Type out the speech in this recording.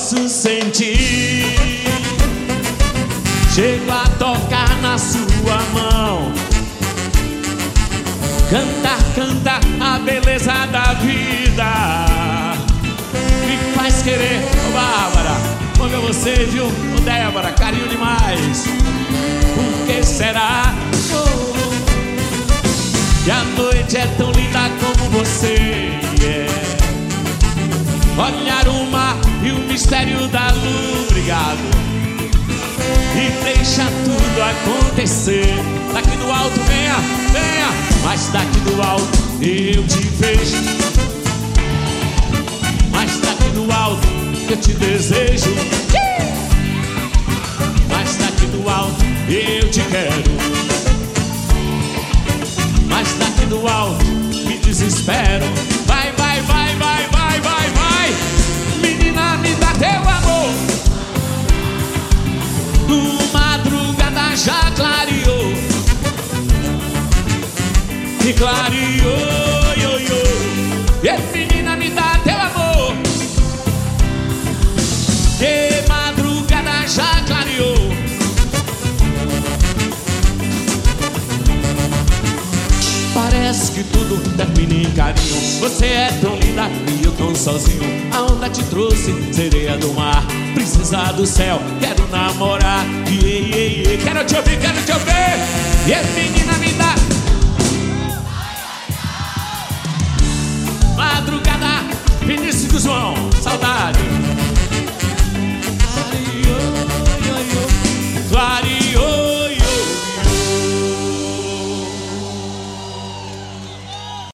posso sentir. Chego a tocar na sua mão, cantar, cantar a beleza da vida. Me faz querer, ô Bárbara, como é você, viu? Ô Débora, carinho demais. Por que será que a noite é tão linda como você? Olhar o mar e o mistério da luz, obrigado, e deixa tudo acontecer. Daqui do alto, venha, venha, mas daqui do alto eu te vejo, mas daqui do alto eu te desejo, mas daqui do alto eu te quero, mas daqui do alto me desespero. Vai, vai, vai, vai, vai, vai, vai, menina, me dá teu amor. Madrugada já clareou, e clareou, yo, yo. E menina, me dá teu amor. E madrugada já clareou. Parece que tudo termina em carinho. Você é tão linda e eu tão sozinho. A onda te trouxe, sereia do mar, princesa do céu, quero namorar. Quero te ouvir, quero te ouvir. E menina, me dá. Madrugada, Vinícius do João.